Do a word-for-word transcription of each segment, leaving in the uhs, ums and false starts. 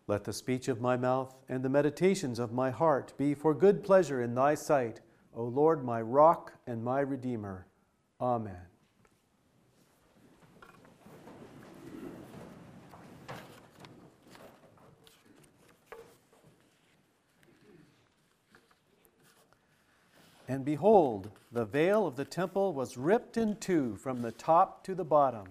Let the speech of my mouth and the meditations of my heart be for good pleasure in thy sight, O Lord, my rock and my redeemer. Amen. And behold, the veil of the temple was ripped in two from the top to the bottom.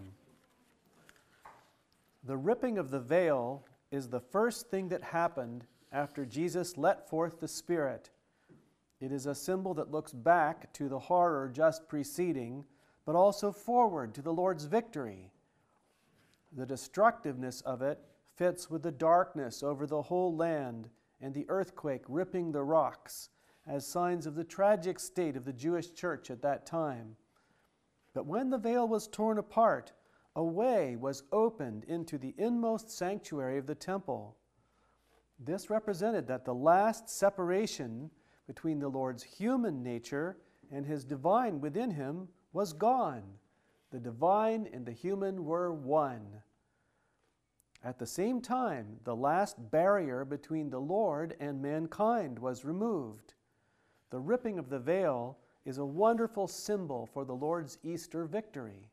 The ripping of the veil is the first thing that happened after Jesus let forth the Spirit. It is a symbol that looks back to the horror just preceding, but also forward to the Lord's victory. The destructiveness of it fits with the darkness over the whole land and the earthquake ripping the rocks as signs of the tragic state of the Jewish church at that time. But when the veil was torn apart, a way was opened into the inmost sanctuary of the temple. This represented that the last separation between the Lord's human nature and his divine within him was gone. The divine and the human were one. At the same time, the last barrier between the Lord and mankind was removed. The ripping of the veil is a wonderful symbol for the Lord's Easter victory.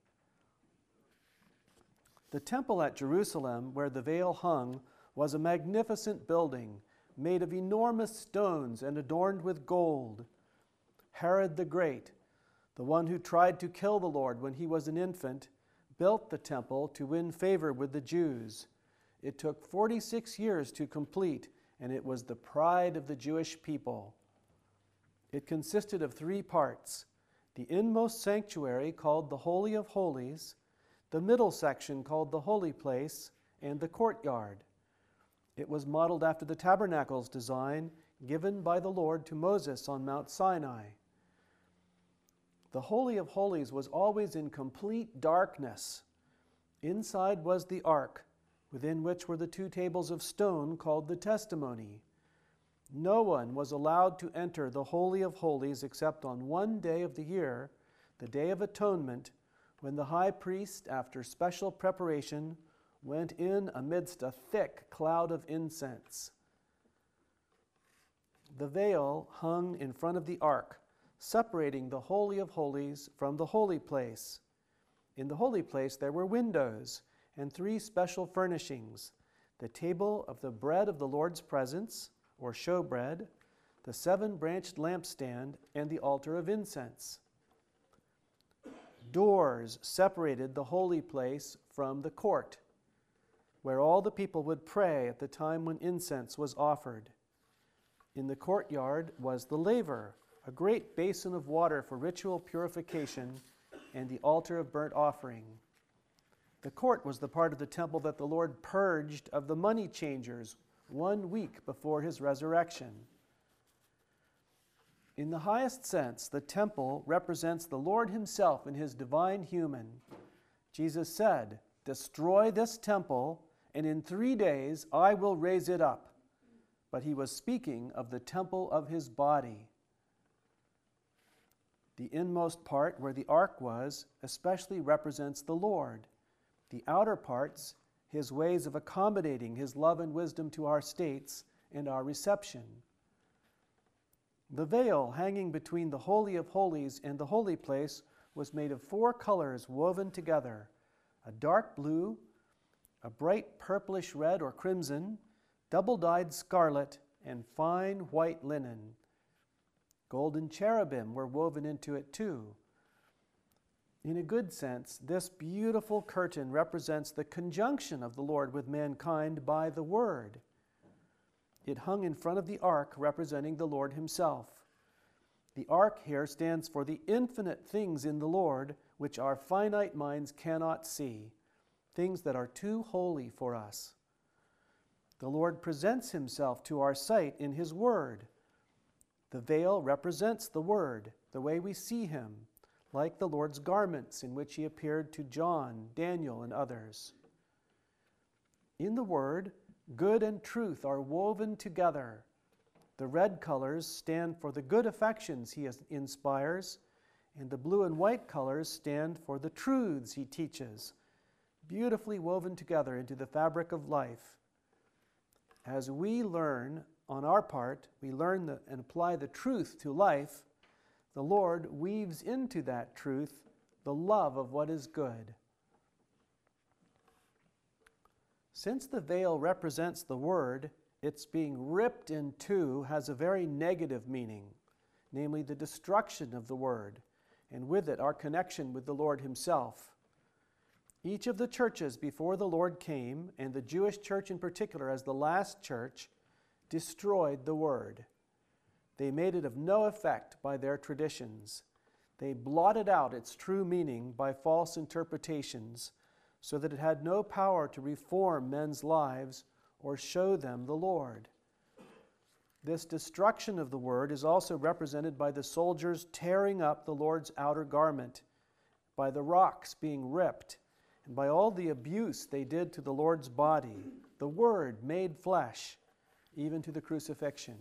The temple at Jerusalem, where the veil hung, was a magnificent building made of enormous stones and adorned with gold. Herod the Great, the one who tried to kill the Lord when he was an infant, built the temple to win favor with the Jews. It took forty-six years to complete, and it was the pride of the Jewish people. It consisted of three parts: the inmost sanctuary called the Holy of Holies, the middle section called the Holy Place, and the courtyard. It was modeled after the tabernacle's design given by the Lord to Moses on Mount Sinai. The Holy of Holies was always in complete darkness. Inside was the ark, within which were the two tables of stone called the testimony. No one was allowed to enter the Holy of Holies except on one day of the year, the Day of Atonement, when the high priest, after special preparation, went in amidst a thick cloud of incense. The veil hung in front of the ark, separating the Holy of Holies from the holy place. In the holy place there were windows and three special furnishings: the table of the bread of the Lord's presence, or showbread, the seven-branched lampstand, and the altar of incense. Doors separated the holy place from the court, where all the people would pray at the time when incense was offered. In the courtyard was the laver, a great basin of water for ritual purification, and the altar of burnt offering. The court was the part of the temple that the Lord purged of the money changers one week before his resurrection. In the highest sense, the temple represents the Lord himself in his divine human. Jesus said, "Destroy this temple, and in three days I will raise it up." But he was speaking of the temple of his body. The inmost part, where the ark was, especially represents the Lord. The outer parts, his ways of accommodating his love and wisdom to our states and our reception. The veil hanging between the Holy of Holies and the holy place was made of four colors woven together: a dark blue, a bright purplish red or crimson, double-dyed scarlet, and fine white linen. Golden cherubim were woven into it too. In a good sense, this beautiful curtain represents the conjunction of the Lord with mankind by the Word. It hung in front of the ark, representing the Lord himself. The ark here stands for the infinite things in the Lord which our finite minds cannot see, things that are too holy for us. The Lord presents himself to our sight in his Word. The veil represents the Word, the way we see him, like the Lord's garments in which he appeared to John, Daniel, and others. In the Word, good and truth are woven together. The red colors stand for the good affections he inspires, and the blue and white colors stand for the truths he teaches, beautifully woven together into the fabric of life. As we learn on our part, we learn the, and apply the truth to life, the Lord weaves into that truth the love of what is good. Since the veil represents the Word, its being ripped in two has a very negative meaning, namely the destruction of the Word, and with it our connection with the Lord Himself. Each of the churches before the Lord came, and the Jewish church in particular as the last church, destroyed the Word. They made it of no effect by their traditions. They blotted out its true meaning by false interpretations, so that it had no power to reform men's lives or show them the Lord. This destruction of the Word is also represented by the soldiers tearing up the Lord's outer garment, by the rocks being ripped, and by all the abuse they did to the Lord's body, the Word made flesh, even to the crucifixion.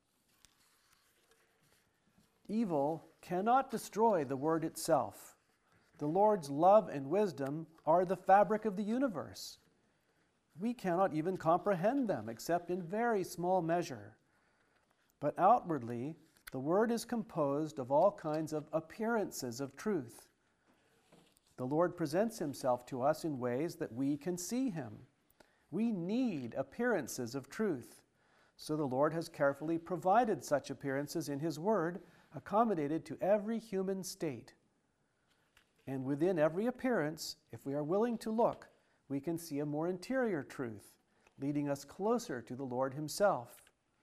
Evil cannot destroy the Word itself. The Lord's love and wisdom are the fabric of the universe. We cannot even comprehend them except in very small measure. But outwardly, the Word is composed of all kinds of appearances of truth. The Lord presents Himself to us in ways that we can see Him. We need appearances of truth. So the Lord has carefully provided such appearances in His Word, accommodated to every human state. And within every appearance, if we are willing to look, we can see a more interior truth, leading us closer to the Lord Himself.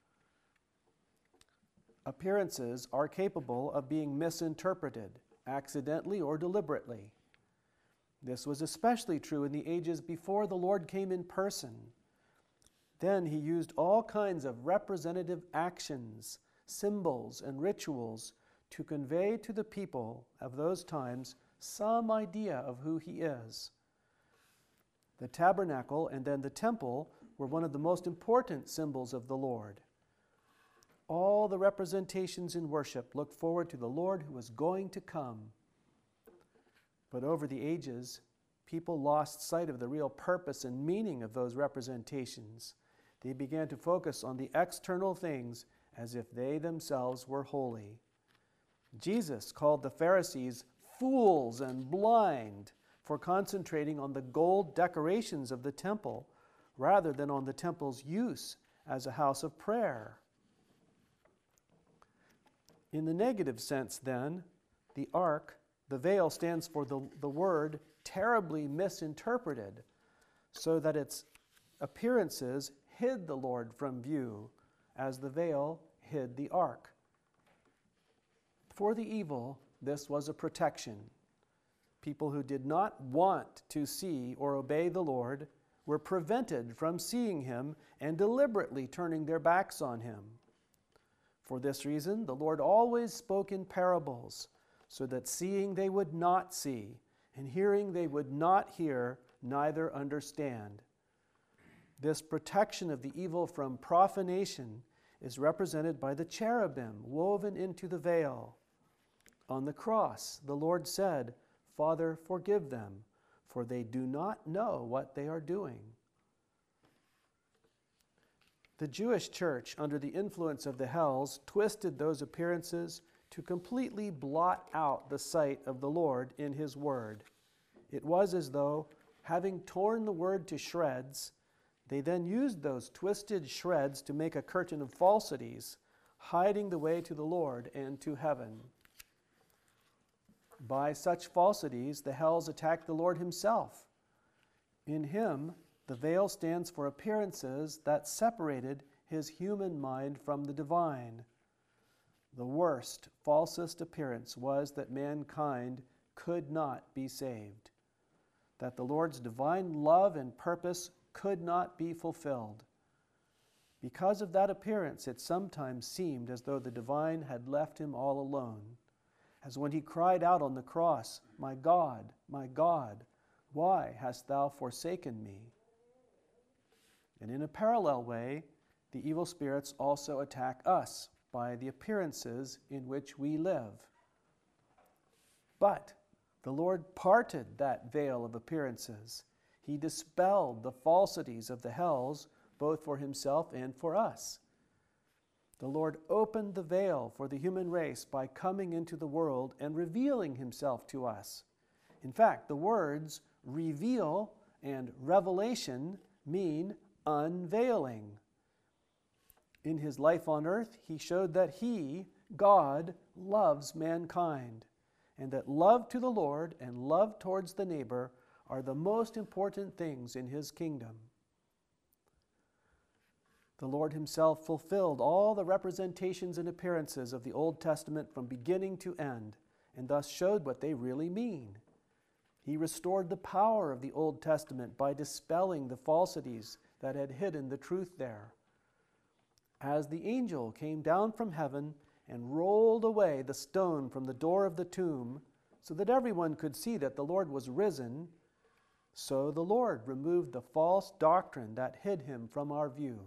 Appearances are capable of being misinterpreted, accidentally or deliberately. This was especially true in the ages before the Lord came in person. Then He used all kinds of representative actions, symbols, and rituals to convey to the people of those times some idea of who He is. The tabernacle and then the temple were one of the most important symbols of the Lord. All the representations in worship looked forward to the Lord who was going to come. But over the ages, people lost sight of the real purpose and meaning of those representations. They began to focus on the external things as if they themselves were holy. Jesus called the Pharisees fools and blind for concentrating on the gold decorations of the temple rather than on the temple's use as a house of prayer. In the negative sense, then, the ark, the veil, stands for the, the word terribly misinterpreted, so that its appearances hid the Lord from view, as the veil hid the ark. For the evil, this was a protection. People who did not want to see or obey the Lord were prevented from seeing Him and deliberately turning their backs on Him. For this reason, the Lord always spoke in parables, so that seeing they would not see, and hearing they would not hear, neither understand. This protection of the evil from profanation is represented by the cherubim woven into the veil. On the cross, the Lord said, "Father, forgive them, for they do not know what they are doing." The Jewish church, under the influence of the hells, twisted those appearances to completely blot out the sight of the Lord in His Word. It was as though, having torn the Word to shreds, they then used those twisted shreds to make a curtain of falsities, hiding the way to the Lord and to heaven. By such falsities, the hells attacked the Lord Himself. In Him, the veil stands for appearances that separated His human mind from the divine. The worst, falsest appearance was that mankind could not be saved, that the Lord's divine love and purpose could not be fulfilled. Because of that appearance, it sometimes seemed as though the divine had left Him all alone, as when He cried out on the cross, "My God, my God, why hast Thou forsaken me?" And in a parallel way, the evil spirits also attack us by the appearances in which we live. But the Lord parted that veil of appearances. He dispelled the falsities of the hells both for himself and for us. The Lord opened the veil for the human race by coming into the world and revealing himself to us. In fact, the words reveal and revelation mean unveiling. In his life on earth, he showed that he, God, loves mankind, and that love to the Lord and love towards the neighbor are the most important things in his kingdom. The Lord himself fulfilled all the representations and appearances of the Old Testament from beginning to end, and thus showed what they really mean. He restored the power of the Old Testament by dispelling the falsities that had hidden the truth there. As the angel came down from heaven and rolled away the stone from the door of the tomb, so that everyone could see that the Lord was risen, so the Lord removed the false doctrine that hid him from our view.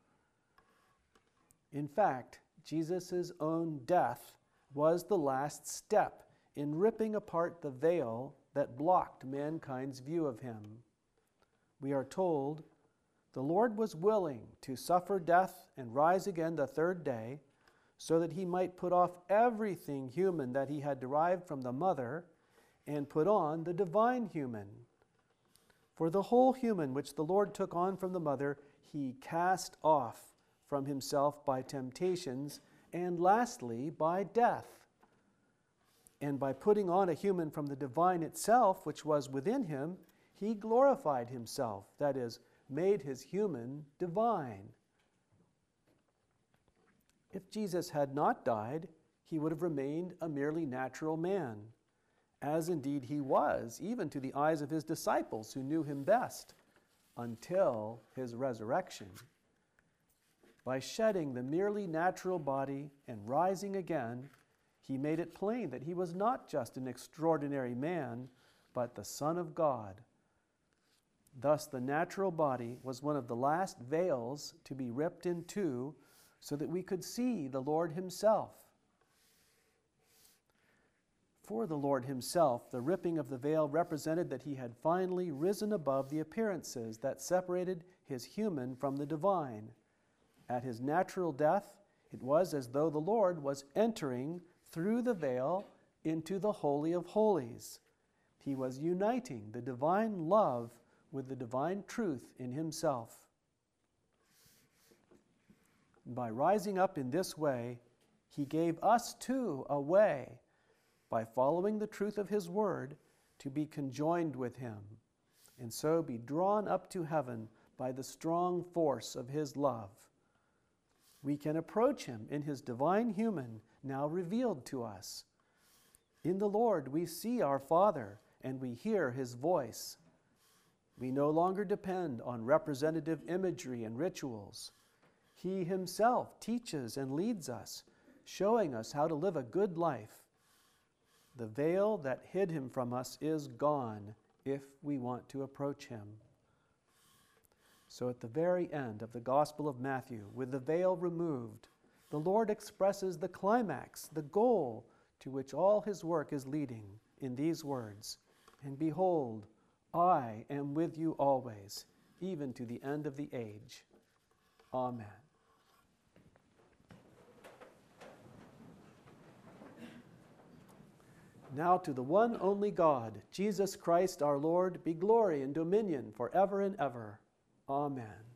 In fact, Jesus' own death was the last step in ripping apart the veil that blocked mankind's view of him. We are told, the Lord was willing to suffer death and rise again the third day, so that he might put off everything human that he had derived from the mother and put on the divine human. For the whole human which the Lord took on from the mother, he cast off from himself by temptations, and lastly by death. And by putting on a human from the divine itself, which was within him, he glorified himself, that is, made his human divine. If Jesus had not died, he would have remained a merely natural man, as indeed he was, even to the eyes of his disciples who knew him best, until his resurrection. By shedding the merely natural body and rising again, he made it plain that he was not just an extraordinary man, but the Son of God. Thus, the natural body was one of the last veils to be ripped in two, so that we could see the Lord himself. For the Lord himself, the ripping of the veil represented that he had finally risen above the appearances that separated his human from the divine. At his natural death, it was as though the Lord was entering through the veil into the Holy of Holies. He was uniting the divine love with the divine truth in himself. By rising up in this way, he gave us too a way, by following the truth of his word, to be conjoined with him, and so be drawn up to heaven by the strong force of his love. We can approach him in his divine human, now revealed to us. In the Lord we see our Father, and we hear his voice. We no longer depend on representative imagery and rituals. He himself teaches and leads us, showing us how to live a good life. The veil that hid him from us is gone if we want to approach him. So at the very end of the Gospel of Matthew, with the veil removed, the Lord expresses the climax, the goal to which all his work is leading in these words, "And behold, I am with you always, even to the end of the age." Amen. Now to the one only God, Jesus Christ our Lord, be glory and dominion forever and ever. Amen.